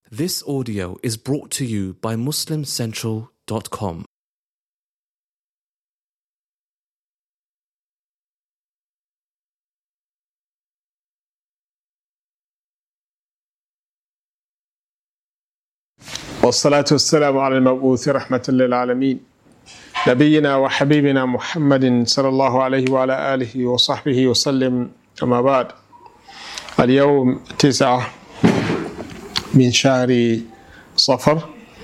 This audio is brought to you by MuslimCentral.com. والصلاة والسلام على المبعوث رحمة للعالمين نبينا وحبيبنا محمد صلى الله عليه وعلى آله وصحبه وسلم. أما بعد، اليوم 9 من شهر صفر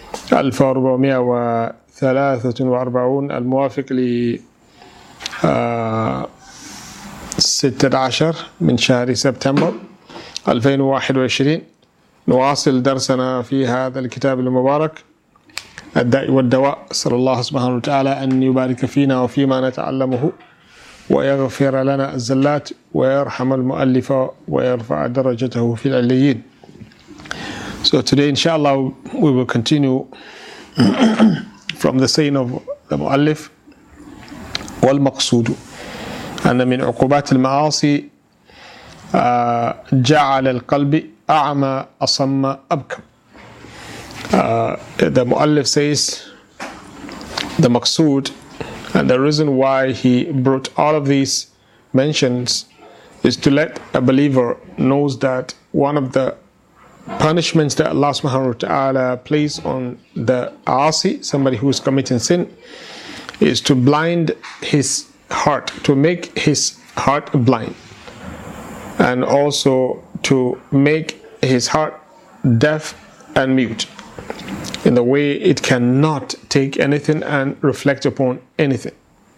1443 الموافق ل 16 من شهر سبتمبر 2021. نواصل درسنا في هذا الكتاب المبارك الداء والدواء. أسأل الله سبحانه وتعالى أن يبارك فينا وفيما نتعلمه ويغفر لنا الزلات ويرحم المؤلف ويرفع درجته في العليين. So today, inshallah, we will continue from the saying of the muallif, والمقصود أن من عقوبات المعاصي جعل القلب أعمى أصم أبكم. The muallif says the maqsood, and the reason why he brought all of these mentions is to let a believer knows that one of the punishments that Allah subhanahu wa ta'ala places on the asi, somebody who is committing sin, is to blind his heart, to make his heart blind, and also to make his heart deaf and mute in the way it cannot take anything and reflect upon anything.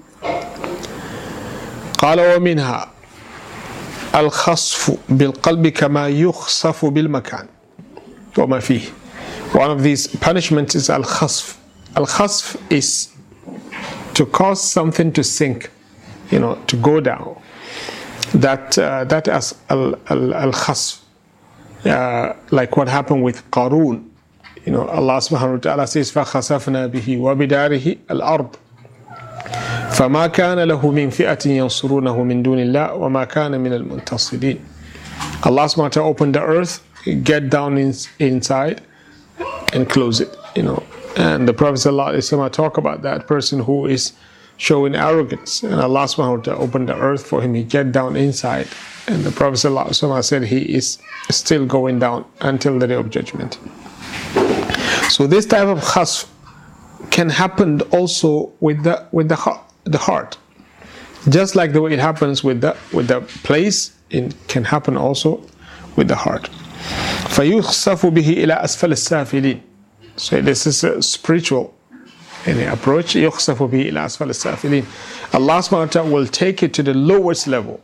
قال ومنها الخصف بالقلب كما يخصف بالمكان وما فيه. One of these punishments is al-khasf. Al-khasf is to cause something to sink, to go down. That is al-khasf. Like what happened with Qarun. Allah subhanahu wa ta'ala says فَخَسَفْنَا بِهِ وَبِدَارِهِ الْأَرْضِ فَمَا كَانَ لَهُ مِنْ فِئَةٍ يَنْصُرُونَهُ مِنْ دُونِ اللَّهِ وَمَا كَانَ مِنَ الْمُنْتَصِرِينَ. Allah subhanahu wa ta'ala opened the earth, get down inside and close it. And the Prophet sallallahu alaihi wasallam talk about that person who is showing arrogance, and Allah subhanahu wa ta'ala opened the earth for him, he get down inside, and the Prophet sallallahu alaihi wasallam said he is still going down until the day of judgment. So this type of khasf can happen also with the heart, just like the way it happens with the place. It can happen also with the heart. فَيُخْصَفُ بِهِ إِلَى أَسْفَلِ السَّافِلِينَ. So this is a spiritual approach. يُخْصَفُ بِهِ إِلَى أَسْفَلِ السَّافِلِينَ. Allah subhanahu wa ta'ala will take it to the lowest level.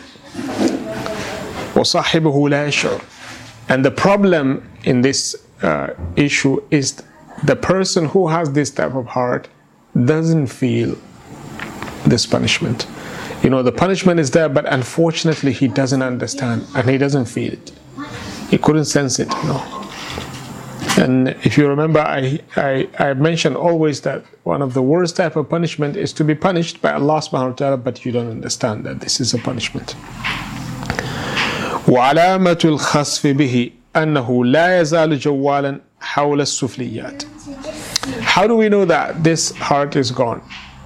وَصَاحِبُهُ لَا يَشْعُرُ. And the problem in this issue is the person who has this type of heart doesn't feel this punishment. The punishment is there, but unfortunately he doesn't understand and he doesn't feel it. He couldn't sense it. And if you remember, I mentioned always that one of the worst type of punishment is to be punished by Allah subhanahu wa ta'ala, but you don't understand that this is a punishment. وعلامة الخسف به أنه لا يزال جوالا حول السفليات. How do we know that this heart is gone?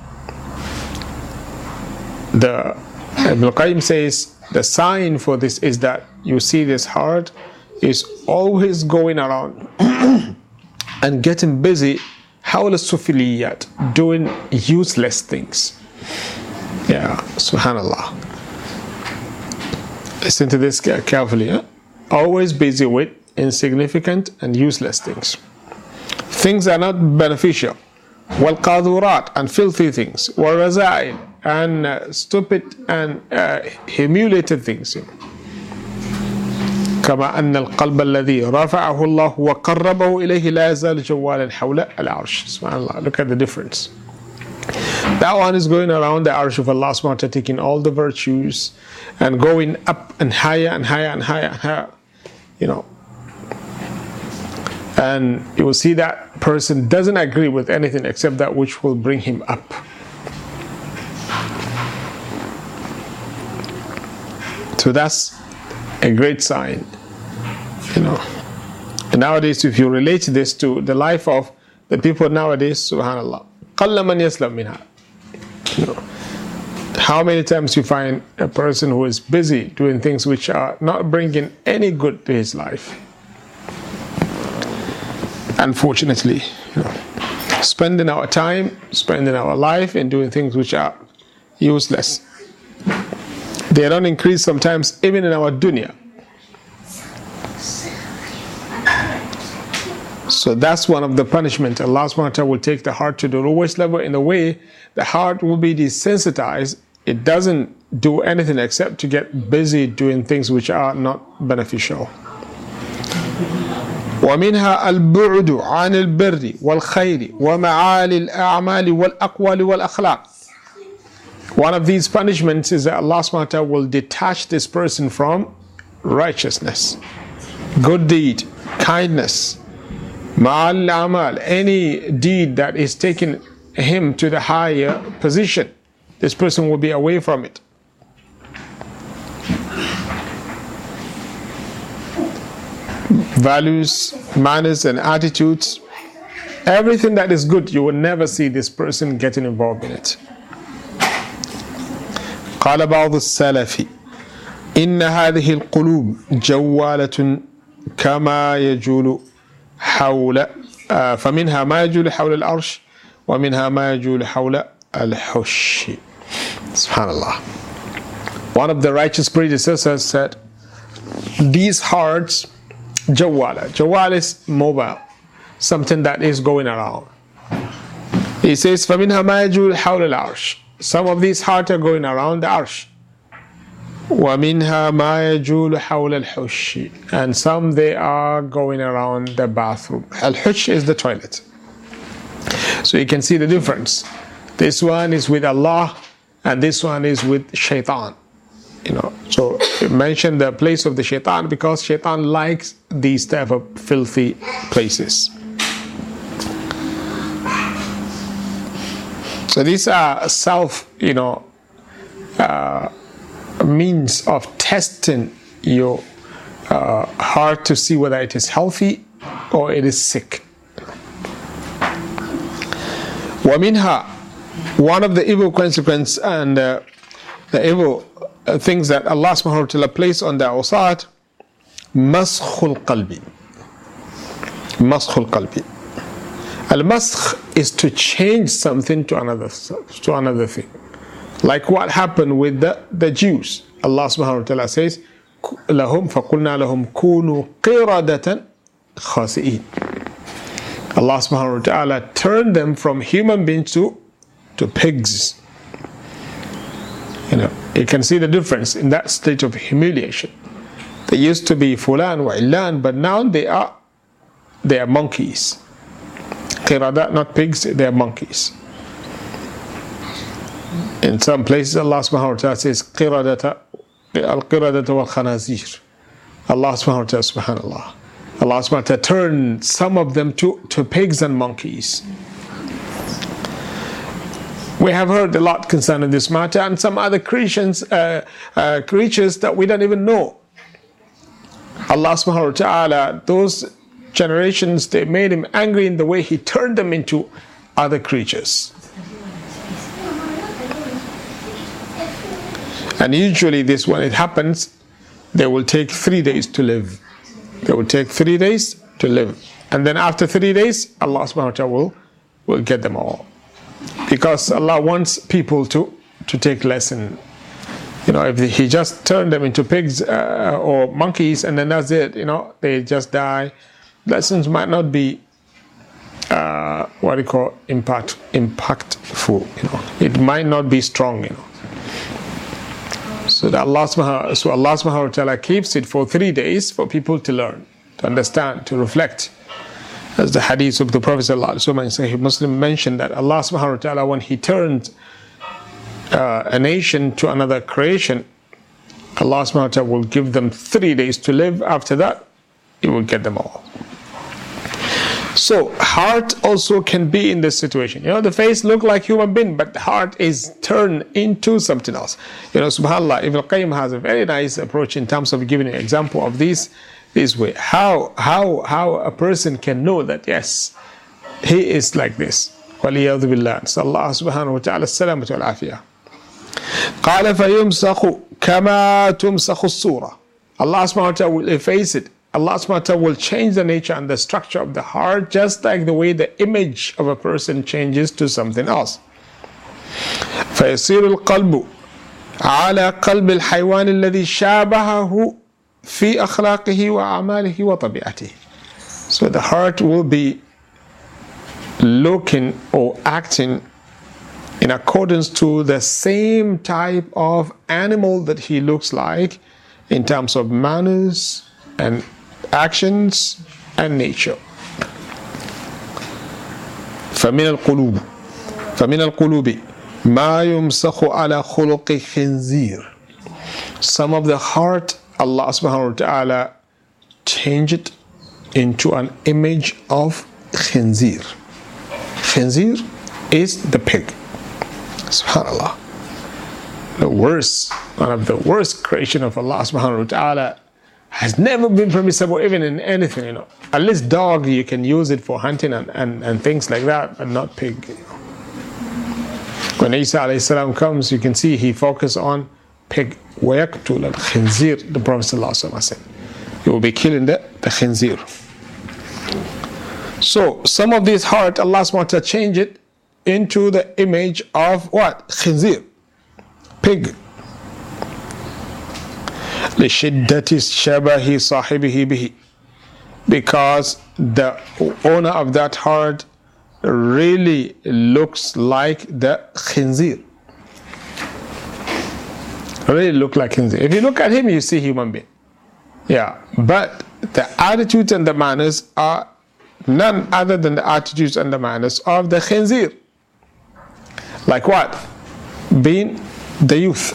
The Ibn al-Qayyim says the sign for this is that you see this heart is always going around and getting busy حول السفليات, doing useless things. Yeah, subhanallah. Listen to this carefully. Always busy with insignificant and useless things. Things are not beneficial. والقاذورات, and filthy things. والرذائل, and stupid and humiliated things. كما أن القلب الذي رفعه الله وقربه إليه لا يزال جوالا حول العرش. Subhanallah. Look at the difference. That one is going around the arsh of Allah subhanahu wa ta'ala, taking all the virtues and going up and higher and higher and higher and higher. And you will see that person doesn't agree with anything except that which will bring him up. So that's a great sign. And nowadays, if you relate this to the life of the people nowadays, subhanallah, قَلَّ مَنْ يَسْلَمْ مِنْهَا. How many times you find a person who is busy doing things which are not bringing any good to his life? Unfortunately, spending our time, spending our life in doing things which are useless. They don't increase sometimes even in our dunya. So that's one of the punishment. Allah subhanahu wa ta'ala will take the heart to the lowest level in a way the heart will be desensitized. It doesn't do anything except to get busy doing things which are not beneficial. ومنها البعد عن البر والخير ومعالي الأعمال والأقوال والأخلاق. One of these punishments is that Allah subhanahu wa ta'ala will detach this person from righteousness, good deed, kindness, ma'al amal, any deed that is taking him to the higher position. This person will be away from it. Values, manners and attitudes, everything that is good, you will never see this person getting involved in it. قال بعض السلف إن هذه القلوب جوالة كما يجول حول فمنها ما يجول حول العرش ومنها ما يجول حول الحش. Subhanallah. One of the righteous predecessors said, these hearts, jawala. Jawal is mobile, something that is going around. He says, فَمِنْهَا مَا يَجُولُ حَوْلَ الْعَرْشِ. Some of these hearts are going around the arsh. وَمِنْهَا مَا يَجُولُ حَوْلَ الْحُشِّ. And some they are going around the bathroom. Al-Hush is the toilet. So you can see the difference. This one is with Allah and this one is with shaitan. So mention the place of the shaitan because shaitan likes these type of filthy places. So these are means of testing your heart to see whether it is healthy or it is sick. وَمِنْهَا, one of the evil consequences and the evil things that Allah subhanahu wa ta'ala placed on the awsat, maskhul qalbi. Maskhul qalbi. Al-maskh is to change something to another thing. Like what happened with the Jews. Allah subhanahu wa ta'ala says, لَهُمْ فَقُلْنَا لَهُمْ كُونُوا قِرَدَةً خَاسِئِينَ. Allah subhanahu wa ta'ala turned them from human beings to pigs. You can see the difference in that state of humiliation. They used to be fulan wa illan, but now they are monkeys. Qirada, not pigs, they are monkeys. In some places, Allah subhanahu wa ta'ala says, al-qiradata wal-khanazir. Allah subhanahu wa ta'ala, subhanallah. Allah subhanahu wa ta'ala turned some of them to pigs and monkeys. We have heard a lot concerning this matter and some other creatures that we don't even know. Allah subhanahu wa ta'ala, those generations, they made him angry in the way he turned them into other creatures. And usually this, when it happens, they will take 3 days to live. They will take 3 days to live. And then after 3 days, Allah subhanahu wa ta'ala will get them all. Because Allah wants people to take lesson. If He just turned them into pigs or monkeys and then that's it, they just die. Lessons might not be impactful. It might not be strong. So Allah subhanahu wa ta'ala keeps it for 3 days for people to learn, to understand, to reflect. As the hadith of the Prophet sallallahu alaihi wasallam in Sahih Muslim mentioned that Allah subhanahu wa ta'ala, when He turned a nation to another creation, Allah subhanahu wa ta'ala will give them 3 days to live. After that, He will get them all. So heart also can be in this situation. The face look like human being, but the heart is turned into something else. SubhanAllah, Ibn Qayyim has a very nice approach in terms of giving an example of these this way. How a person can know that, yes, he is like this. وَلِيَوْذُ بِاللَّهِ نسأل الله سبحانه وتعالى السلامة والعافية. قال فيمسخ كما تمسخ الصورة. Allah subhanahu wa ta'ala will efface it. Allah subhanahu wa ta'ala will change the nature and the structure of the heart, just like the way the image of a person changes to something else. فيصير القلب على قلب الحيوان الذي شابهه في أخلاقه وأعماله وطبيعته. So the heart will be looking or acting in accordance to the same type of animal that he looks like in terms of manners and actions and nature. فمن القلوب ما يمسخ على خلق خنزير. Some of the heart, Allah subhanahu wa ta'ala change it into an image of khinzir. Khinzir is the pig. Subhanallah. One of the worst creation of Allah subhanahu wa ta'ala, has never been permissible even in anything, At least dog, you can use it for hunting and things like that, but not pig. When Isa alayhi salam comes, you can see he focused on pig. وَيَقْتُلَ الْخِنْزِيرِ. The Prophet sallallahu alaihi wasallam said, he will be killing the khinzir. So, some of this heart, Allah subhanahu wa ta'ala change it into the image of what? Khinzir. Pig. لِشِدَّةِ الشَّبَهِ صَاحِبِهِ بِهِ. Because the owner of that heart really looks like the khinzir. Really look like khinzir. If you look at him, you see human being. Yeah, but the attitudes and the manners are none other than the attitudes and the manners of the khinzir. Like what? Being the youth.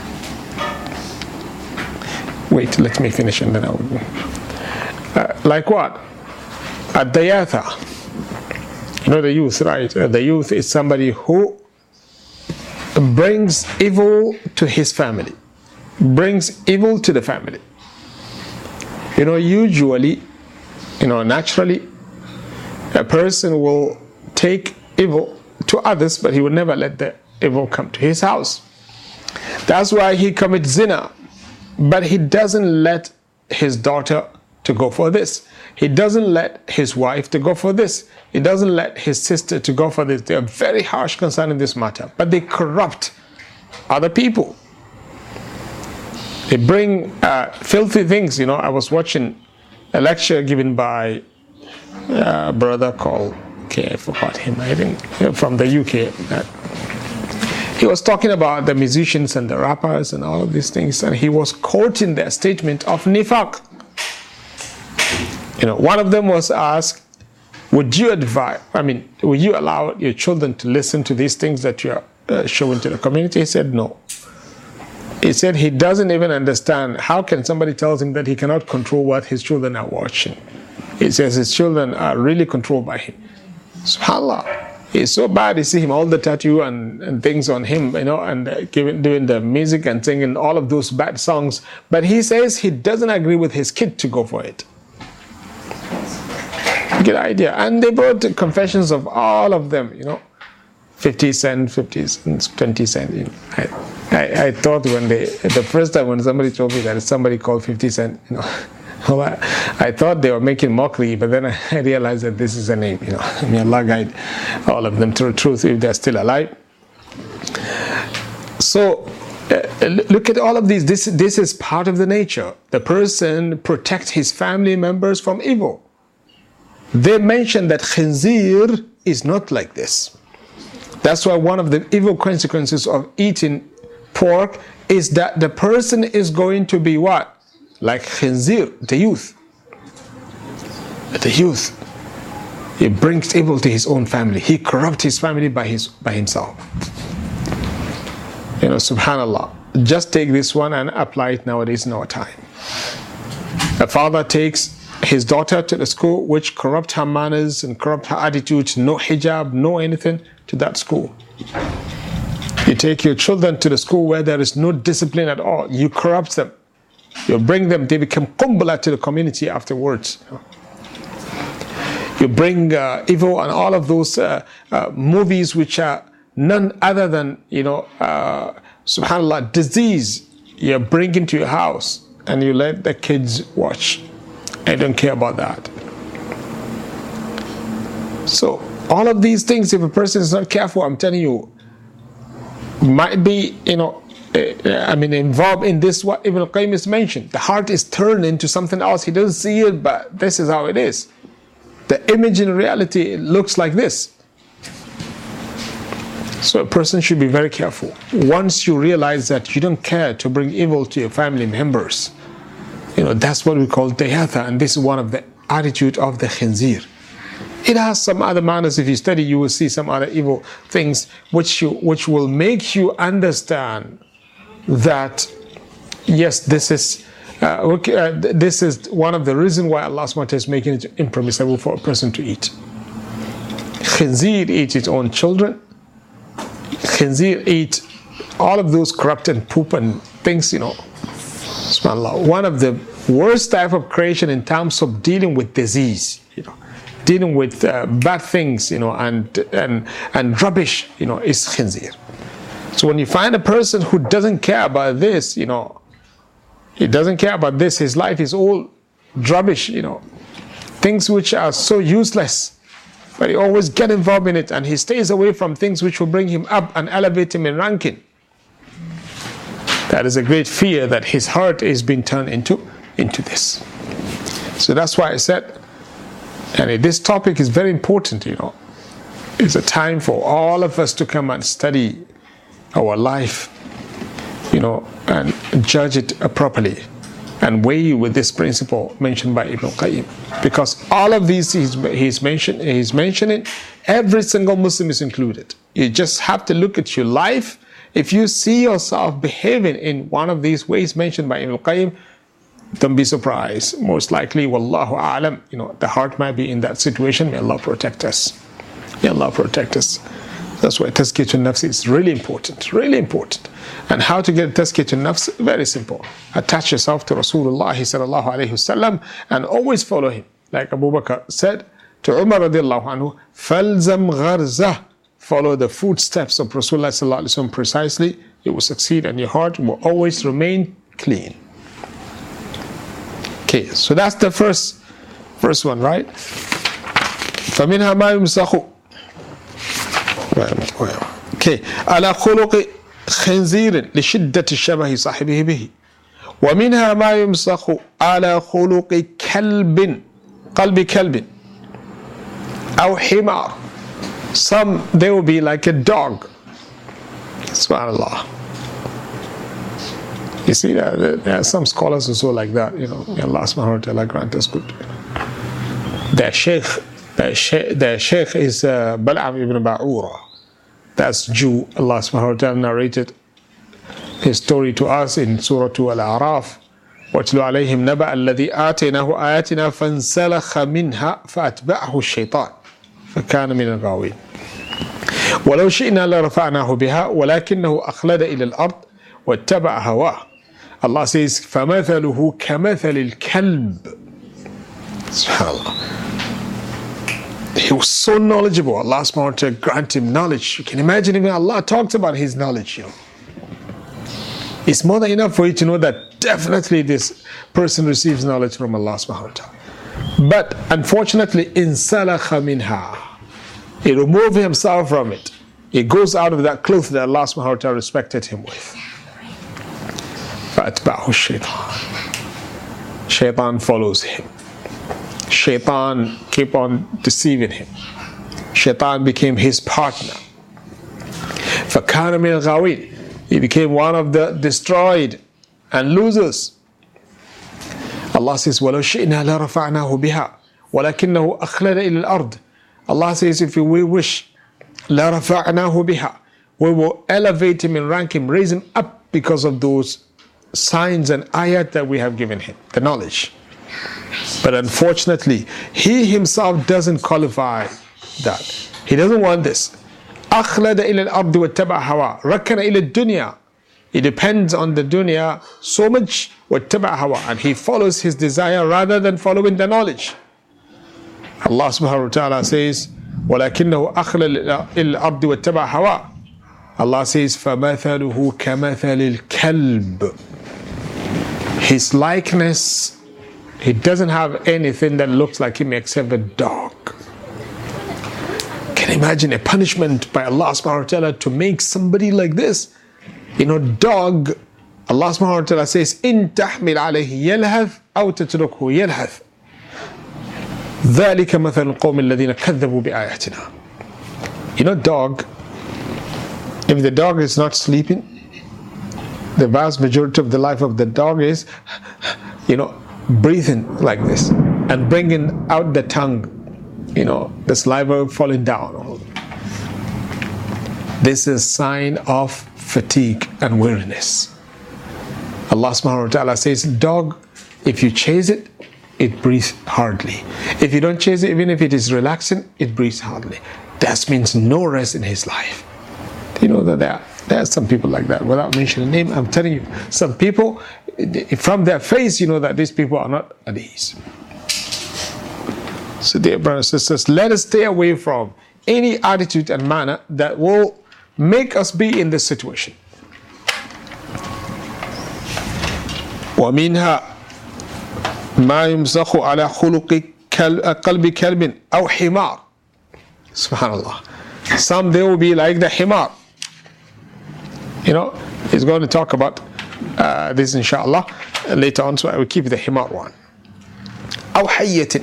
Wait, let me finish and then I will. Like what? Ad-dayatha. The youth, right? The youth is somebody who brings evil to his family, brings evil to the family. Usually, naturally, a person will take evil to others, but he will never let the evil come to his house. That's why he commits zina, but he doesn't let his daughter to go for this. He doesn't let his wife to go for this. He doesn't let his sister to go for this. They are very harsh concerning this matter, but they corrupt other people. They bring filthy things. I was watching a lecture given by a brother called, I forgot him, I think, from the UK. He was talking about the musicians and the rappers and all of these things, and he was quoting their statement of nifaq. One of them was asked, would you allow your children to listen to these things that you are showing to the community? He said no. He said he doesn't even understand how can somebody tell him that he cannot control what his children are watching. He says his children are really controlled by him. SubhanAllah. It's so bad. You see him all the tattoo and things on him, and doing the music and singing all of those bad songs. But he says he doesn't agree with his kid to go for it. Good idea. And they brought confessions of all of them, 50 cent, 20 cent. I thought the first time when somebody told me that somebody called 50 cent, I thought they were making mockery, but then I realized that this is a name, May Allah guide all of them to the truth if they're still alive. So, look at all of these. This is part of the nature. The person protects his family members from evil. They mention that khinzir is not like this. That's why one of the evil consequences of eating pork is that the person is going to be what? Like khinzir, the youth. The youth. He brings evil to his own family. He corrupts his family by himself. Subhanallah. Just take this one and apply it nowadays in our time. A father takes his daughter to the school which corrupt her manners and corrupt her attitudes, no hijab, no anything to that school. You take your children to the school where there is no discipline at all. You corrupt them. You bring them, they become qumbala to the community afterwards. You bring evil and all of those movies which are none other than, subhanAllah, disease. You bring into your house and you let the kids watch. I don't care about that. So all of these things, if a person is not careful, I'm telling you, might be, involved in this, what Ibn al-Qayyim is mentioned. The heart is turned into something else. He doesn't see it, but this is how it is. The image in reality, it looks like this. So a person should be very careful. Once you realize that you don't care to bring evil to your family members, that's what we call dayatha, and this is one of the attitude of the khinzir. It has some other manners. If you study, you will see some other evil things which will make you understand that yes, this is one of the reasons why Allah SWT is making it impermissible for a person to eat. Khinzir eats its own children. Khinzir eat all of those corrupt and poop and things, Subhanallah. One of the worst type of creation in terms of dealing with disease, dealing with bad things, and rubbish, is khinzir. So when you find a person who doesn't care about this, he doesn't care about this, his life is all rubbish, things which are so useless, but he always get involved in it, and he stays away from things which will bring him up and elevate him in ranking. That is a great fear that his heart is being turned into this. So that's why I said, and this topic is very important, It's a time for all of us to come and study our life, and judge it properly and weigh with this principle mentioned by Ibn al-Qayyim. Because all of these he's mentioning, every single Muslim is included. You just have to look at your life. If you see yourself behaving in one of these ways mentioned by Ibn al-Qayyim, don't be surprised. Most likely, wallahu a'lam, the heart might be in that situation. May Allah protect us. May Allah protect us. That's why tazkiyatun nafs is really important, really important. And how to get tazkiyatun nafs? Very simple. Attach yourself to Rasulullah sallallahu alayhi wasallam and always follow him. Like Abu Bakr said to Umar radiallahu anhu, falzam gharzah. Follow the footsteps of Rasulullah sallallahu alayhi wasallam precisely. You will succeed and your heart will always remain clean. Okay, so that's the first one, right? فَمِنْهَا مَا يُمْسَخُ. Okay. على خلق خنزير لشدة الشبه صاحبه به. ومنها ما يمسخ على خلق قلب كلب أو حمار. Some, they will be like a dog. Subhanallah. You see, there are some scholars also like that, May Allah subhanahu wa ta'ala grant us good. Their sheikh is Bal'am ibn Ba'ura. That's Jew. Allah subhanahu wa ta'ala narrated his story to us in Surah Al-A'raf. وَاتْلُ عَلَيْهِمْ نَبَأَ الَّذِي آتَيْنَاهُ آيَاتِنَا فَانْسَلَخَ مِنْهَا فَأَتْبَعَهُ الشَّيْطَانُ فَكَانَ مِنَ الْغَاوِينَ وَلَوْ شِئْنَا لَرَفَعْنَاهُ بِهَا وَلَكِنَّهُ أَخْلَدَ إِلَى الْأَرْضِ وَاتَّبَعَ هَوَاهُ. Allah says, فَمَثَلُهُ كَمَثَلِ الْكَلْبِ. SubhanAllah. He was so knowledgeable. Allah subhanahu wa ta'ala grant him knowledge. You can imagine even Allah talks about his knowledge. It's more than enough for you to know that definitely this person receives knowledge from Allah subhanahu wa ta'ala. But unfortunately, insalakha minha. He removed himself from it. He goes out of that cloth that Allah subhanahu wa ta'ala respected him with. فَأَتْبَعْهُ الشَّيْطَانِ. Shaitan follows him. Shaitan kept on deceiving him. Shaitan became his partner. فَكَانَ مِنَ الْغَاوِينَ. He became one of the destroyed and losers. Allah says, وَلَوْ شِئْنَا لَرَفَعْنَاهُ بِهَا وَلَكِنَّهُ أَخْلَدَ إِلَى الْأَرْضِ. Allah says, if we wish, لَرَفَعْنَاهُ بِهَا, we will elevate him and rank him, raise him up because of those signs and ayat that we have given him, the knowledge. But unfortunately, he himself doesn't qualify that. He doesn't want this. أخلد إلى الأرض واتبع هواه ركن إلى الدنيا he depends on the dunya so much, وَاتَّبَعَ هَوَى, and he follows his desire rather than following the knowledge. Allah subhanahu wa ta'ala says, وَلَكِنَّهُ أَخْلَ الْأَرْضِ وَاتَّبَعَ هَوَى. Allah says, فَمَثَلُهُ كَمَثَلِ الْكَلْبِ. His likeness, he doesn't have anything that looks like him except a dog. Can you imagine a punishment by Allah subhanahu wa ta'ala to make somebody like this? Dog, Allah subhanahu wa ta'ala says, إِن تَحْمِلْ عَلَيْهِ يَلْهَثْ أَوْ تَتْرُكْهُ يَلْهَثْ ذَلِكَ مَثَلُ الْقَوْمِ الَّذِينَ كَذَّبُوا بِآيَاتِنَا. Dog, if the dog is not sleeping, the vast majority of the life of the dog is, breathing like this and bringing out the tongue, the saliva falling down. This is a sign of fatigue and weariness. Allah subhanahu wa ta'ala says, dog, if you chase it, it breathes hardly. If you don't chase it, even if it is relaxing, it breathes hardly. That means no rest in his life. You know that there are some people like that. Without mentioning name, I'm telling you, some people, from their face, you know that these people are not at ease. So dear brothers and sisters, let us stay away from any attitude and manner that will make us be in this situation. وَمِنْهَا مَا يُمْسَخُ عَلَى خُلُقِ قَلْبِ كَلْبٍ أَوْ حِمَارٍ. Subhanallah. Some they will be like the himar. He's going to talk about this inshallah later on, so I will keep the himar one. أو حية.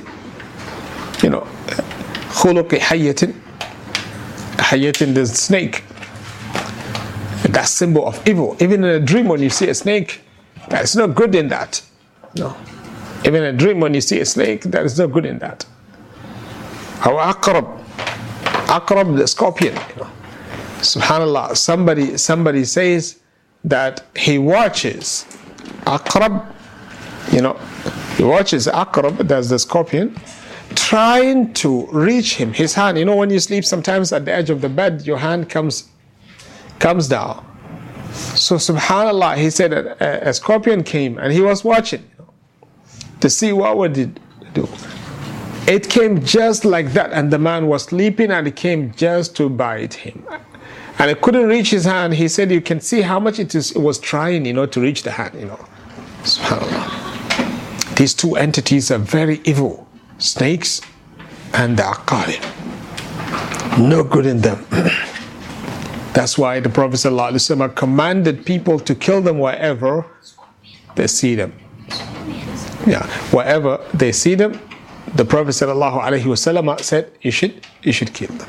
خلق حية. حية, the snake. That's symbol of evil. Even in a dream when you see a snake, there's no good in that. No. Even in a dream when you see a snake, there is no good in that. أو عقرب. Aqrab, the scorpion. Subhanallah, somebody says that he watches Aqrab, he watches Aqrab, that's the scorpion, trying to reach him, his hand. When you sleep, sometimes at the edge of the bed, your hand comes down. So subhanallah, he said that a scorpion came and he was watching to see what would it do. It came just like that, and the man was sleeping and it came just to bite him. And it couldn't reach his hand. He said you can see how much it was trying, to reach the hand, SubhanAllah. These two entities are very evil. Snakes and the aqarib. No good in them. That's why the Prophet ﷺ commanded people to kill them wherever they see them. Yeah, wherever they see them, the Prophet ﷺ said, you should kill them.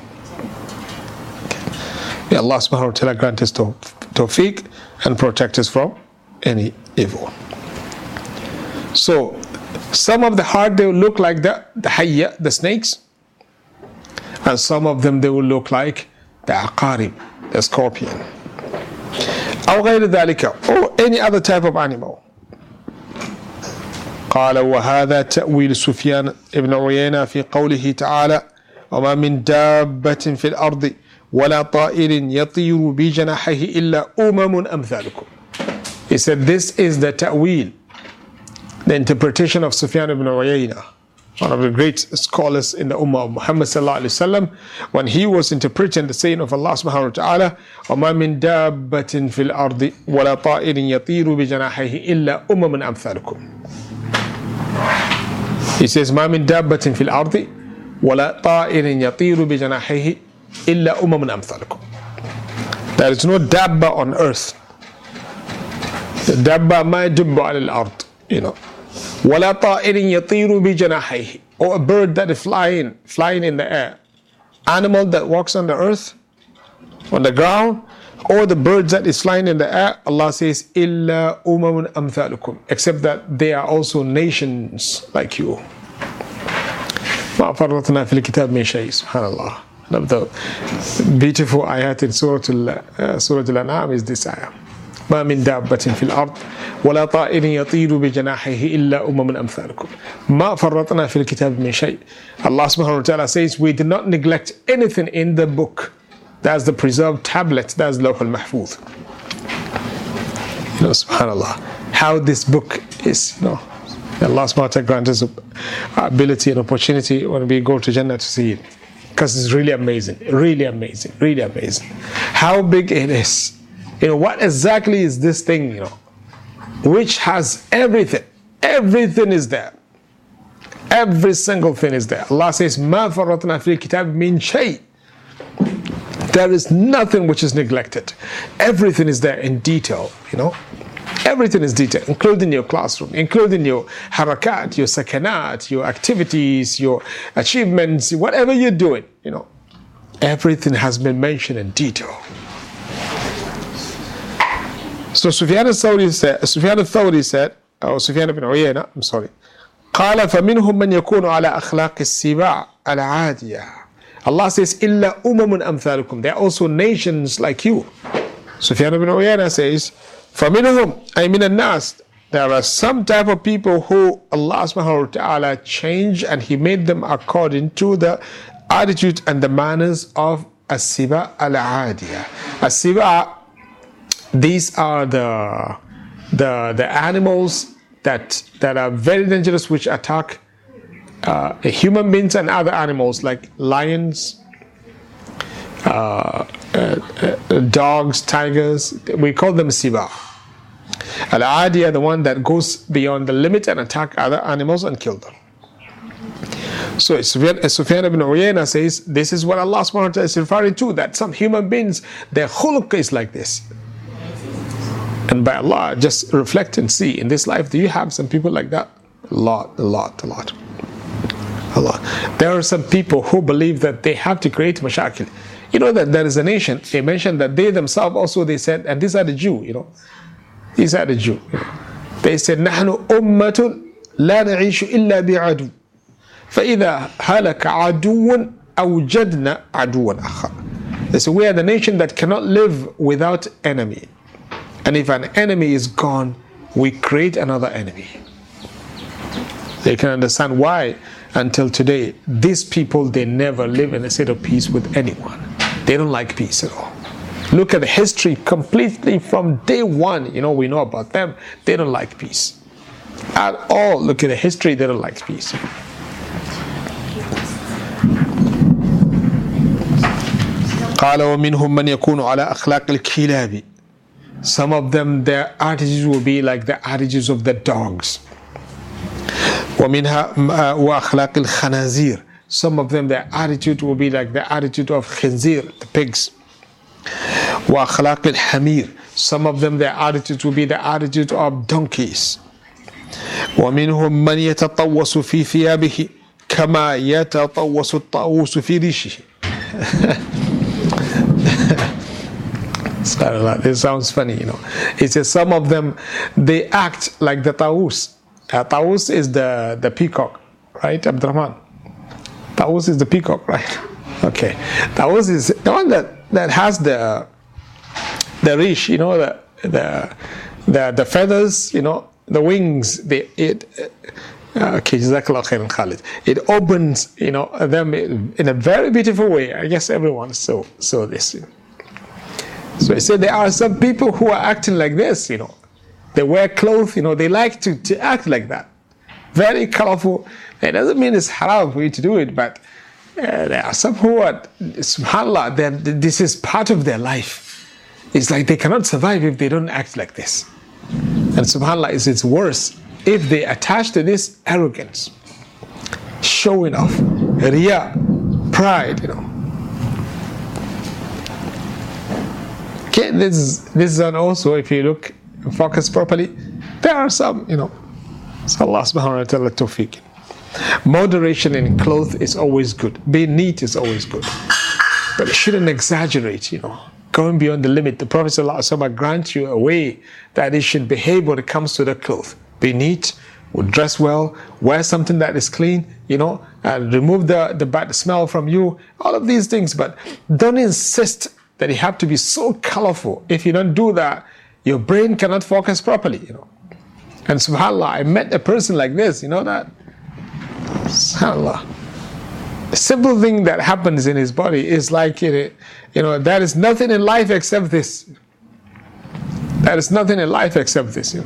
May Allah subhanahu wa ta'ala grant us tawfiq and protect us from any evil. So, some of the heart, they will look like the hayya, the snakes. And some of them, they will look like the aqarib, the scorpion. أو غير ذلك, or any other type of animal. قال وهذا تأويل سفيان ابن عيينة في قوله تعالى وما من دابة في الأرض ولا طائر يطير بجناحيه إلا أمم أمثالكم. He said this is the ta'wil, the interpretation of Sufyan ibn Uyayna, one of the great scholars in the Ummah of Muhammad sallallahu alaihi wasallam, when he was interpreting the saying of Allah subhanahu wa ta'ala وما من دابة في الأرض ولا طائر يطير بجناحيه إلا أمم أمثالكم. He says ما من دابة في الأرض ولا طائر يطير بجناحيه إلا أمم أمثالكم. There is no dabba on earth. Dabba ما يدب على الأرض, ولا طائر يطير بجناحيه, or a bird that is flying in the air. Animal that walks on the earth, on the ground, or the birds that is flying in the air. Allah says إلا أمم أمثالكم, except that they are also nations like you. ما فرطنا في الكتاب من شيء. Subhanallah. One of the beautiful ayat in Surah Al-An'am is this ayah. ما من دابة في الأرض ولا طائر يطير بجناحيه إلا أمم أمثالكم ما فرطنا في الكتاب من شيء. Allah subhanahu wa ta'ala says we did not neglect anything in the book. That's the preserved tablet. That's Lawh al-Mahfuz. Subhanallah, how this book is, Allah subhanahu wa ta'ala grant us ability and opportunity when we go to Jannah to see it. Because it's really amazing, really amazing, really amazing. How big it is. What exactly is this thing, which has everything. Everything is there. Every single thing is there. Allah says, مَا فَرَّطْنَا فِي الْكِتَابِ مِنْ شَيْءٍ. There is nothing which is neglected. Everything is there in detail, Everything is detailed, including your classroom, including your harakat, your sakanat, your activities, your achievements, whatever you're doing, Everything has been mentioned in detail. So Sufyan al-Thawri said, or Sufyan ibn Uyayna, I'm sorry, قال فمنهم من يكون على أخلاق السباع العادية. Allah says, إلا أمم أمثالكم. There are also nations like you. Sufyan ibn Uyayna says, فمنهم أي من الناس. There are some type of people who Allah subhanahu wa ta'ala changed and He made them according to the attitude and the manners of as-siba al-adiyah. As-siba, these are the animals that are very dangerous, which attack human beings and other animals like lions, dogs, tigers. We call them siba. Al-adiyah, the one that goes beyond the limit and attack other animals and kill them. So Sufyan ibn Uyayna says, this is what Allah subhanahu wa ta'ala is referring to, that some human beings, their khuluq is like this. And by Allah, just reflect and see, in this life, do you have some people like that? A lot. There are some people who believe that they have to create mashakil. That there is a nation, they mentioned that they themselves also, they said, and these are the Jew, these are the Jew. They said, نحن أمة لا نعيش إلا بعدو فإذا هلك عدو أوجدنا عدوا آخر. They said, we are the nation that cannot live without enemy. And if an enemy is gone, we create another enemy. They can understand why, until today, these people, they never live in a state of peace with anyone. They don't like peace at all. Look at the history completely from day one. We know about them. They don't like peace at all. Look at the history. They don't like peace. قال ومنهم من يكون على أخلاق الكلاب. Some of them, their attitudes will be like the attitudes of the dogs. ومنها وأخلاق الخنازير. Some of them, their attitude will be like the attitude of khinzir, the pigs. وأخلاق الحمير. Some of them, their attitude will be the attitude of donkeys. ومنهم من يتطوس في ثيابه كما يتطوس الطاووس في ريشه. This sounds funny, It says some of them, they act like the taus. Taus is the peacock, right, Abdurrahman? Taus is the peacock, right? Okay. Taus is the one that has the rish, the feathers, the wings. Okay, Jazakallah khairan Khalid. It opens, them in a very beautiful way. I guess everyone saw this. So he said there are some people who are acting like this, They wear clothes, they like to act like that. Very colorful. It doesn't mean it's haram for you to do it, but there are some who are, subhanAllah, this is part of their life. It's like they cannot survive if they don't act like this. And subhanAllah, it's worse if they attach to this arrogance, showing off, riya, pride, Okay, this is also, if you look, focus properly, there are some, So Allah subhanahu wa ta'ala tawfiq. Moderation in clothes is always good. Being neat is always good. But it shouldn't exaggerate, Going beyond the limit. The Prophet sallallahu alaihi wasallam grants you a way that it should behave when it comes to the clothes. Be neat, dress well, wear something that is clean, and remove the bad smell from you. All of these things, but don't insist that you have to be so colorful. If you don't do that, your brain cannot focus properly, And subhanAllah, I met a person like this, that? SubhanAllah. A simple thing that happens in his body is like, there is nothing in life except this. There is nothing in life except this,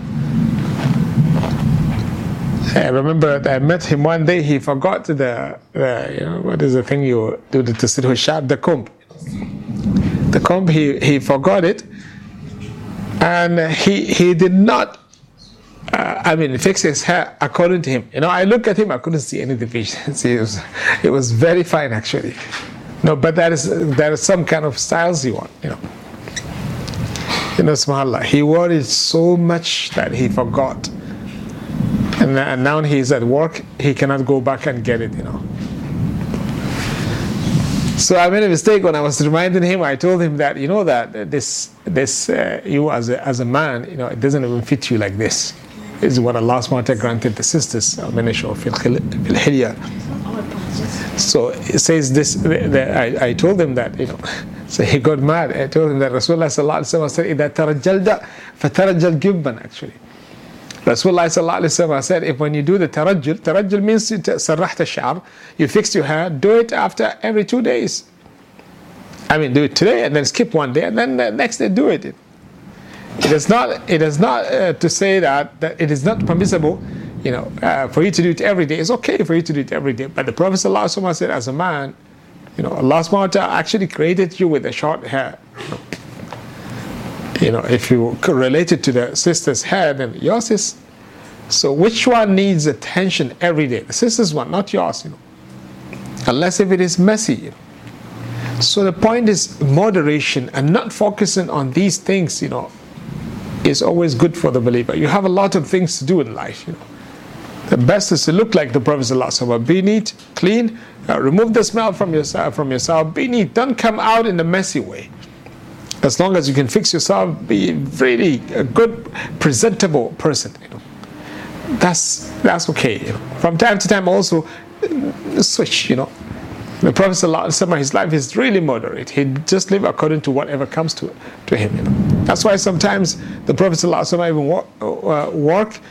I remember I met him one day. He forgot the what is the thing you do to sit with sharp, the comb. The comb, he forgot it, and he did not. Fix his hair according to him. I looked at him, I couldn't see any deficiency. It was very fine actually. No, but there is some kind of styles you want. Subhanallah, he worried so much that he forgot. And now he's at work, he cannot go back and get it, So I made a mistake when I was reminding him. I told him that, that this you as a man, it doesn't even fit you like this. This is what Allah subhanahu wa ta'ala granted the sisters. So it says this, I told him that, so he got mad. I told him that Rasulullah sallallahu alaihi wasallam said, إِذَا تَرَجَّلْتَ فَتَرَجَّلْ جُبًّا actually. Rasulullah sallallahu alaihi wasallam said, if when you do the tarajjul means sarrahta sha'r, you fix your hair, do it after every 2 days. Do it today and then skip one day and then the next day do it. It is not to say that it is not permissible, for you to do it every day. It's okay for you to do it every day. But the Prophet sallallahu alaihi wasallam said, as a man, Allah subhanahu wa ta'ala actually created you with a short hair. If you relate it to the sister's hair, then yours is. So which one needs attention every day? The sister's one, not yours, Unless if it is messy, So the point is moderation and not focusing on these things, is always good for the believer. You have a lot of things to do in life, The best is to look like the Prophet ﷺ. Be neat, clean, remove the smell from yourself. Be neat. Don't come out in a messy way. As long as you can fix yourself, be really a good, presentable person. That's okay. From time to time, also switch. The Prophet ﷺ, his life is really moderate. He just live according to whatever comes to him. That's why sometimes the Prophet ﷺ even walk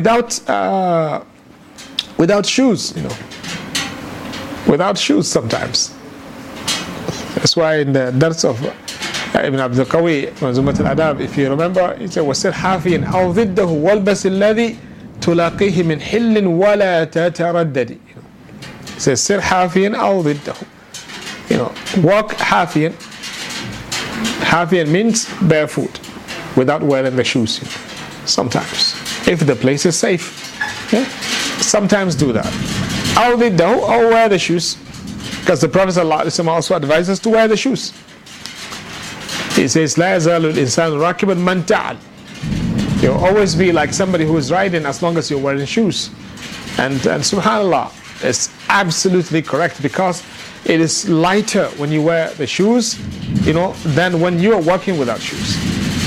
without shoes. Without shoes sometimes. That's why in the dars of Ibn Abdul Qawi, Manzumat al-Adab, if you remember, he said, وَسِرْ حَافِيًا أَوْ ضِدَّهُ وَالْبَسِ الَّذِي تُلَاقِيهِ مِنْ حِلٍّ وَلَا تَتَرَدَّدِ. He says, سِرْ حَافِيًا أَوْ ضِدَّهُ. Walk حَافِيًا. حَافِيًا means barefoot, without wearing the shoes. Sometimes, if the place is safe. Sometimes do that. أَوْ ضِدَّهُ, or wear the shoes. Because the Prophet ﷺ also advises us to wear the shoes. He says, لا يزال الإنسان راكبا من تعال. You'll always be like somebody who is riding as long as you're wearing shoes. And subhanAllah, it's absolutely correct, because it is lighter when you wear the shoes, than when you are walking without shoes.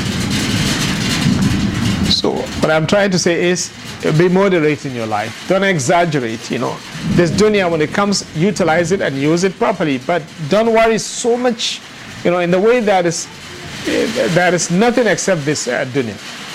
So what I'm trying to say is, be moderate in your life. Don't exaggerate, This dunya, when it comes, utilize it and use it properly. But don't worry so much, in the way that is nothing except this dunya.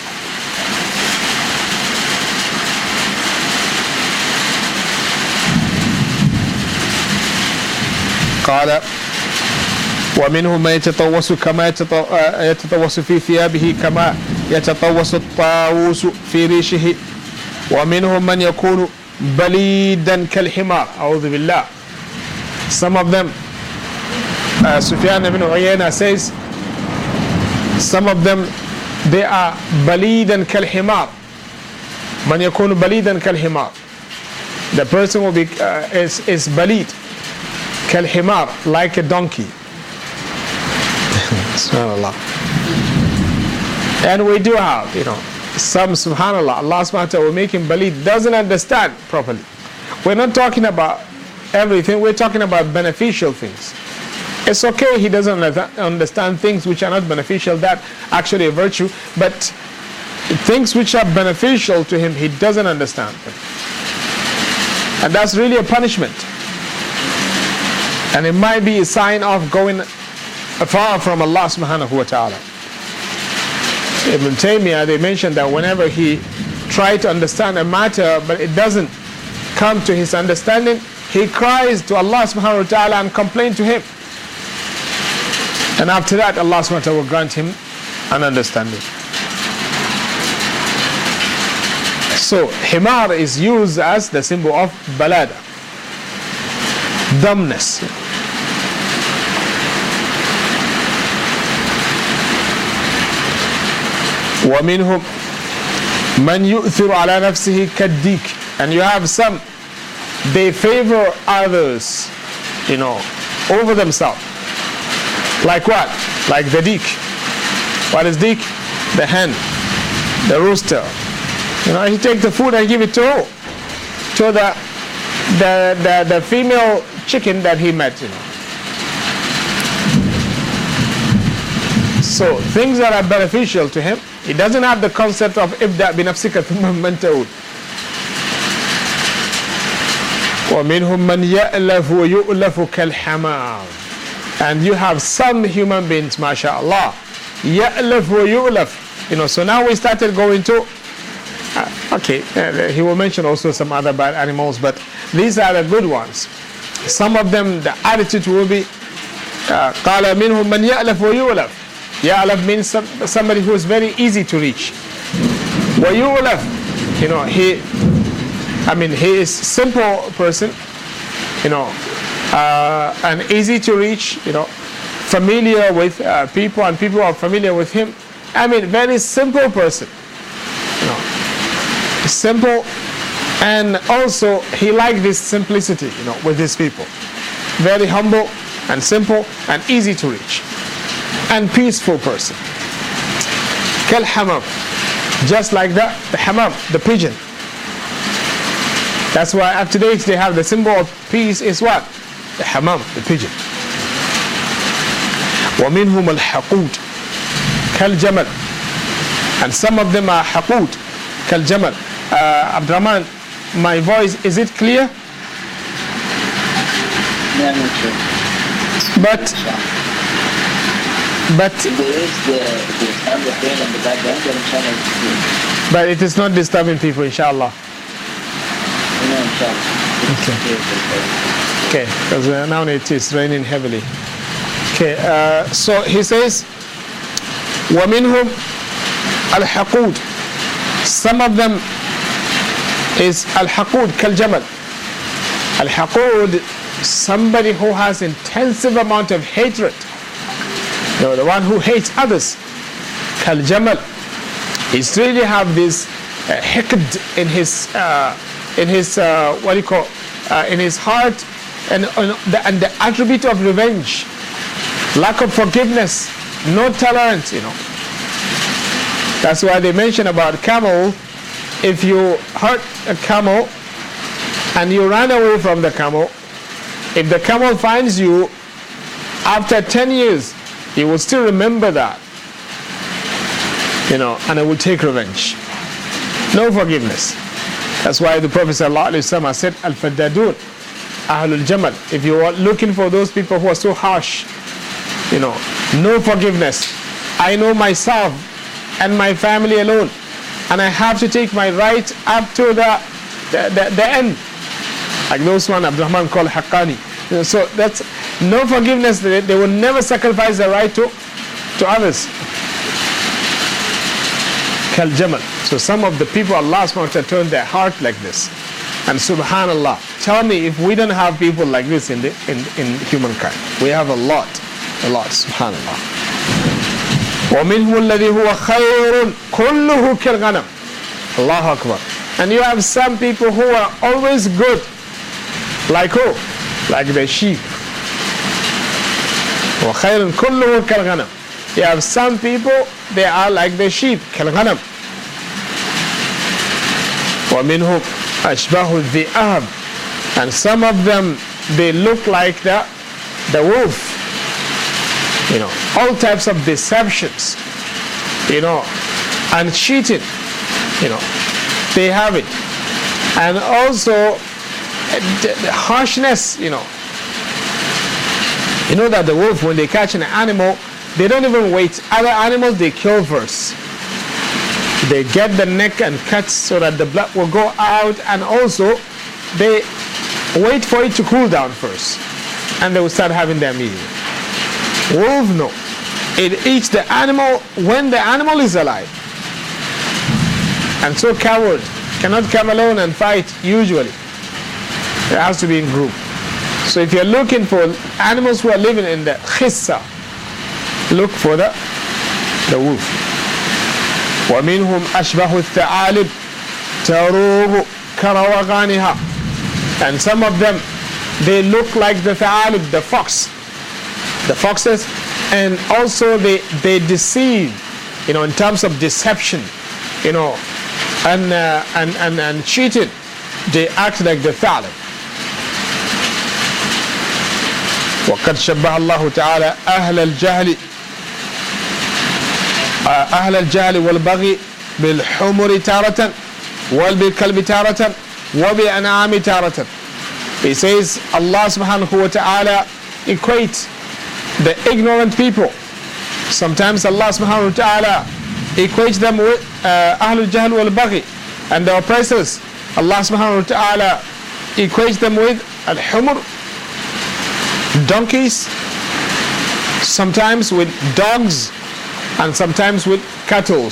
قال ومنهم من يتطوس كما يتطوس في ثيابه كما يتطوس الطاووس في ريشه ومنهم من يكون بليدا كالحمار أعوذ بالله. Some of them, Sufyan ibn Uyayna says, some of them, they are balidan kalhimar. Man yakunu balidan kalhimar. The person will be is balid kalhimar, like a donkey. Subhanallah. And we do have, some, subhanallah, Allah subhanahu wa ta'ala will make him balid, doesn't understand properly. We're not talking about everything, we're talking about beneficial things. It's okay he doesn't understand things which are not beneficial, that actually a virtue, but things which are beneficial to him, he doesn't understand them. And that's really a punishment. And it might be a sign of going far from Allah subhanahu wa ta'ala. Ibn Taymiyyah, they mentioned that whenever he tried to understand a matter, but it doesn't come to his understanding, he cries to Allah subhanahu wa ta'ala and complains to him. And after that, Allah subhanahu wa ta'ala will grant him an understanding. So himar is used as the symbol of balada, dumbness. وَمِنْهُمْ مَنْ يُؤْثِرُ عَلَى نَفْسِهِ كَالدِّيكِ. And you have some, they favor others, over themselves. Like what? Like the deek. What is deek? The hen, the rooster. He take the food and give it to the female chicken that he met. So things that are beneficial to him, he doesn't have the concept of ibda' binafsika thumma man ta'ud. وَمِنْهُمْ مَنْ يَأْلَفُ وَيُؤْلَفُ كَالْحَمَامِ. And you have some human beings, mashallah, يَأْلَفُ وَيُؤْلَفُ. So now we started going to, he will mention also some other bad animals, but these are the good ones. Some of them, the attitude will be, قَالَ مِنْهُمْ مَنْ يَأْلَفُ وَيُؤْلَفُ. Ya'laf means somebody who is very easy to reach. وَيُؤْلَفُ, he is simple person, and easy to reach, familiar with people, and people are familiar with him. Very simple person, simple, and also he liked this simplicity, with his people. Very humble and simple and easy to reach, and peaceful person. Kal hamam, just like that, the hamam, the pigeon. That's why up to date they have the symbol of peace is what? The hamam, the pigeon. وَمِنْهُمَ الْحَقُودِ كَالْجَمَلِ. And some of them are haqud, كَالْجَمَلِ. Abdurrahman, my voice, is it clear? Yeah, not sure. But if there is the sound of rain in the background, then inshallah it's clear. But it is not disturbing people, inshallah. No, inshallah. Okay, because now it is raining heavily. Okay, so he says, وَمِنْهُمْ الْحَقُودِ. Some of them is al-haqud kal-jamal. Al-haqud, somebody who has intensive amount of hatred. The one who hates others. Kal-jamal. He's really have this hiqd in his in his heart, and the attribute of revenge, lack of forgiveness, no tolerance. That's why they mention about camel. If you hurt a camel and you run away from the camel, if the camel finds you after 10 years, he will still remember that, and it will take revenge. No forgiveness. That's why the Prophet ﷺ said, Al-Faddadun, Ahlul Jamal. If you are looking for those people who are so harsh, no forgiveness. I know myself and my family alone, and I have to take my right up to the end. Like those one Abdurrahman called Haqqani. So that's no forgiveness. They will never sacrifice the right to others. Kal Jamal. So some of the people, Allah subhanahu wa ta'ala turned their heart like this. And subhanallah, tell me if we don't have people like this in humankind. We have a lot, subhanallah. وَمِنْهُ الَّذِي هُوَ خَيْرٌ كُلُّهُ كَالْغَنَمِ. Allahu Akbar. And you have some people who are always good. Like who? Like the sheep. وَخَيْرٌ كُلُّهُ كَالْغَنَمِ. You have some people, they are like the sheep. كَالْغَنَمِ. وَمِنْهُمْ أَشْبَهُ الذِّئَابِ. And some of them, they look like the wolf. All types of deceptions, and cheating, they have it. And also the harshness, that the wolf, when they catch an animal, they don't even wait. Other animals, they kill first. They get the neck and cut so that the blood will go out, and also they wait for it to cool down first, and they will start having their meal. Wolf, no. It eats the animal when the animal is alive. And so coward, cannot come alone and fight usually. It has to be in group. So if you're looking for animals who are living in the khissa, look for the wolf. وَمِنْهُمْ أَشْبَهُ الثَّعَالِبِ تَرُوبُ كَرَوَغَانِهَا. And some of them, they look like the tha'alib, the foxes, and also they deceive, in terms of deception, and cheating. They act like the tha'alib. وقد شبه الله تعالى أهل الجهل والبغي بالحمر تارة وبالكلب تارة وبأنعام تارة. He says Allah subhanahu wa ta'ala equates the ignorant people. Sometimes Allah subhanahu wa ta'ala equates them with Ahlul Jahl wal Baghi, and the oppressors. Allah subhanahu wa ta'ala equates them with al-humr, donkeys, sometimes with dogs, and sometimes with cattle.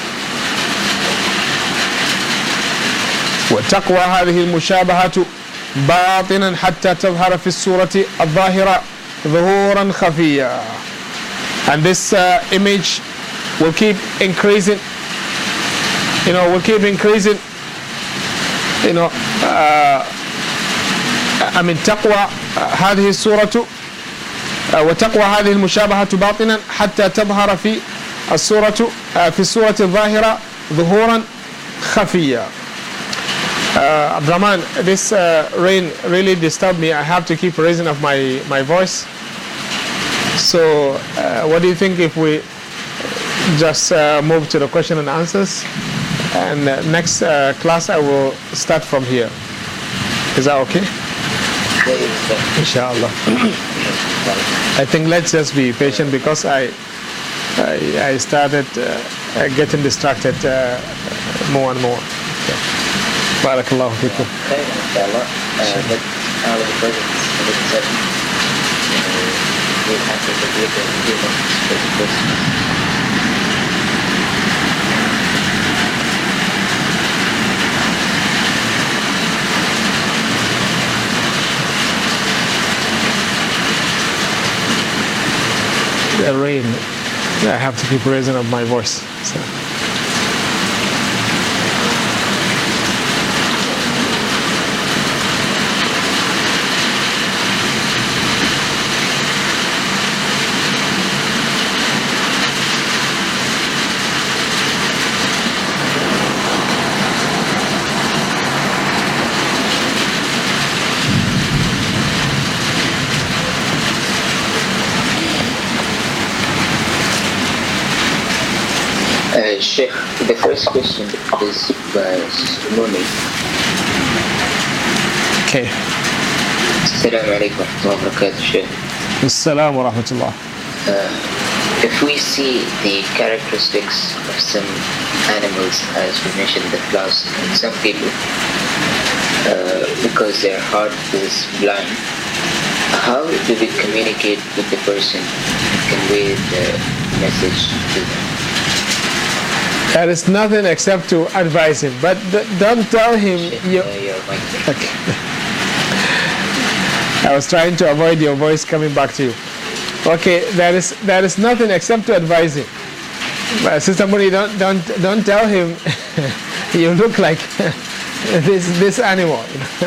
وتقوى هذه المشابهة باطنا حتى تظهر في الصورة الظاهرة ظهورا خفيا. And this image will keep increasing, will keep increasing, تقوى هذه الصورة وتقوى هذه المشابهة باطنا حتى تظهر في الصورة الظاهرة ظهورا خفيا. Abdurrahman, this rain really disturbed me. I have to keep raising up my voice. So what do you think if we just move to the question and answers, and next class I will start from here? Is that okay? Inshallah. I think let's just be patient, because I started getting distracted more and more. Barakallahu fikum. Inshallah. But our presence in this session, we'll answer the questions. The rain, I have to keep raising up my voice. So. Sheikh, the first question is by Moni. Okay. Assalamu alaikum wa rahmatullahi wa barakatuh, Sheikh. Assalamu wa rahmatullah. If we see the characteristics of some animals, as we mentioned in the class, and some people, because their heart is blind, how do we communicate with the person and convey the message to them? There is nothing except to advise him, but don't tell him you. Okay. I was trying to avoid your voice coming back to you. Okay, there is nothing except to advise him. But Sister Muni, don't tell him you look like this animal.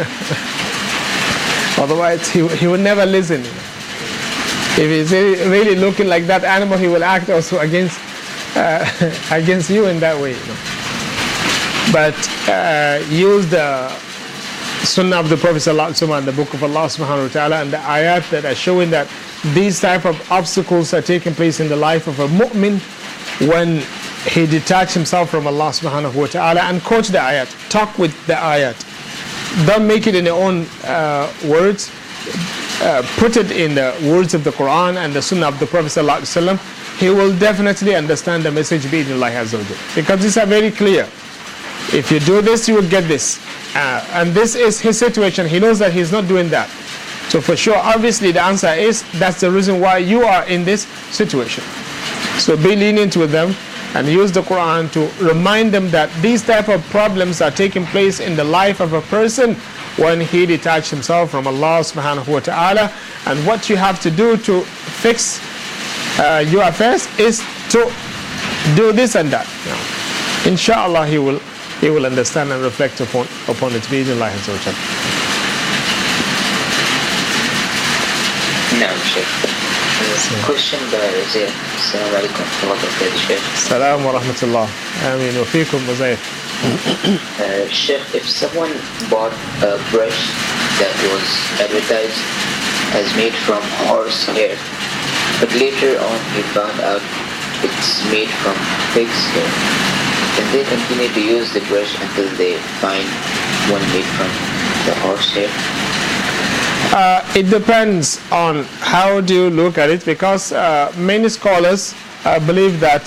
Otherwise, he will never listen. If he's really looking like that animal, he will act also against you in that way. But use the Sunnah of the Prophet ﷺ and the Book of Allah subhanahu wa ta'ala and the ayat that are showing that these type of obstacles are taking place in the life of a mu'min when he detaches himself from Allah subhanahu wa ta'ala, and quote the ayat, talk with the ayat. Don't make it in your own words. Put it in the words of the Quran and the Sunnah of the Prophet ﷺ. He will definitely understand the message bi-idhnillahi azza wa jalla, because these are very clear. If you do this, you will get this. And this is his situation. He knows that he's not doing that. So for sure, obviously the answer is that's the reason why you are in this situation. So be lenient with them and use the Quran to remind them that these type of problems are taking place in the life of a person when he detached himself from Allah subhanahu wa ta'ala. And what you have to do to fix your affairs is to do this and that. Inshallah, he will understand and reflect upon it. Bi-idhnillah azza wa jalla. نعم شيخ. Question by Zaid. Assalamu alaikum wa rahmatullahi Sheikh. Assalamu wa rahmatullah. Ameen wa feekum wa Zaid. Sheikh, if someone bought a brush that was advertised as made from horse hair, but later on he found out it's made from pig's hair, can they continue to use the brush until they find one made from the horse hair? It depends on how do you look at it, because many scholars believe that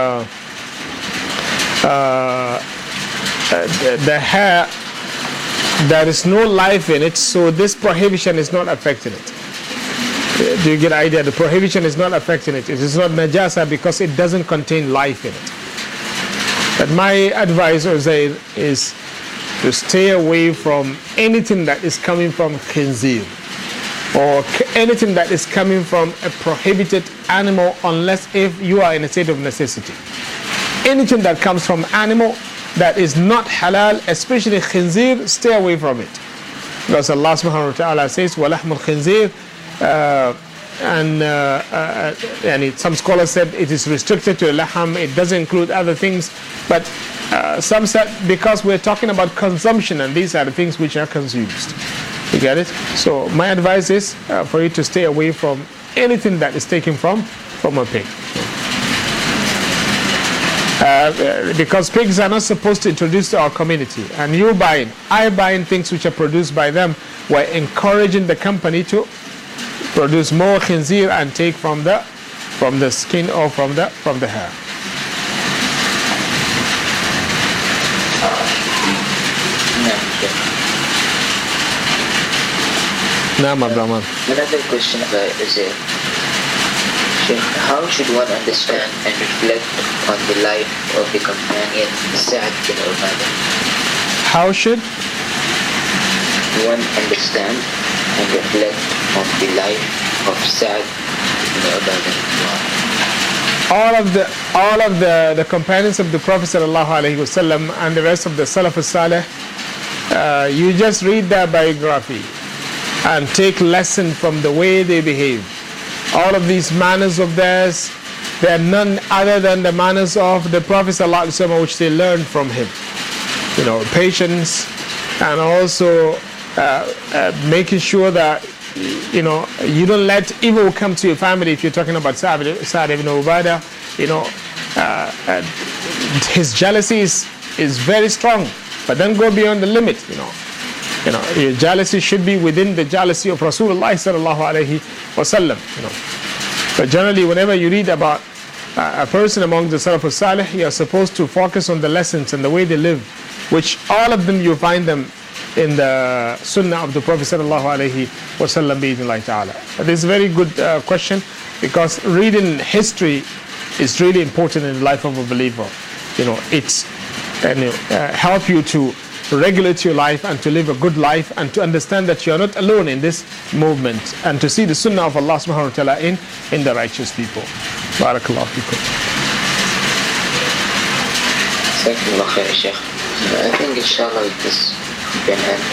the hair, there is no life in it, so this prohibition is not affecting it. Do you get the idea? The prohibition is not affecting it. It is not najasa because it doesn't contain life in it. But my advice, Zaid, is to stay away from anything that is coming from khinzir or anything that is coming from a prohibited animal, unless if you are in a state of necessity. Anything that comes from animal that is not halal, especially khinzir, stay away from it. Because Allah subhanahu wa ta'ala says, وَلَحْمُ الْخِنْزِيرِ and some scholars said it is restricted to laham, it doesn't include other things, but some said because we're talking about consumption and these are the things which are consumed. You get it? So my advice is for you to stay away from anything that is taken from a pig. Because pigs are not supposed to introduce to our community, and I buying things which are produced by them, we're encouraging the company to produce more khinzir and take from the skin or from the hair. Naam Abdurrahman. Another question is how should one understand and reflect on the life of the companion Sa'd bin Ubadah? How should one understand and reflect on the life of Sa'd bin Ubadah? All of the companions of the Prophet ﷺ and the rest of the Salaf al-Salih, you just read their biography and take lesson from the way they behave. All of these manners of theirs, they are none other than the manners of the Prophet ﷺ, which they learned from him. You know, patience, and also making sure that you don't let evil come to your family. If you're talking about Sa'd ibn Ubadah, his jealousy is very strong, but don't go beyond the limit. Your jealousy should be within the jealousy of Rasulullah sallallahu alaihi wasallam. But generally, whenever you read about a person among the Salaf al-Salih, you are supposed to focus on the lessons and the way they live, which all of them you find them in the Sunnah of the Prophet sallallahu alaihi wasallam. Bi-idhnillah ta'ala. This is a very good question, because reading history is really important in the life of a believer. It's help you to regulate your life and to live a good life, and to understand that you are not alone in this movement, and to see the Sunnah of Allah subhanahu wa ta'ala in the righteous people. Barakallahu fikum. Jazakumullah khair, Sheikh. I think inshallah with this we can end.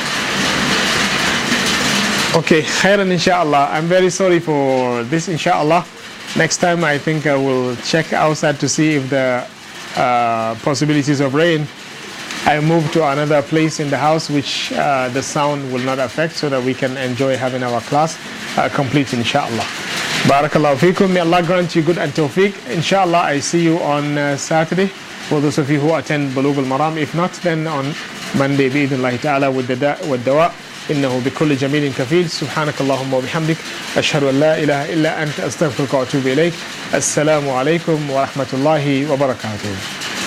Okay, khairan inshallah. I'm very sorry for this inshallah. Next time I think I will check outside to see if the possibilities of rain. I moved to another place in the house which the sound will not affect, so that we can enjoy having our class complete inshallah. Barakallahu feekum. May Allah grant you good and tawfiq. Inshallah, I see you on Saturday for those of you who attend Bulugh al-Maram. If not, then on Monday bi-idhnillahi ta'ala with dawa. إنه بكل جميل كفيل. سبحانك اللهم وبحمدك أشهد أن لا إله إلا أنت أستغفرك وأتوب إليك. السلام عليكم ورحمة الله وبركاته.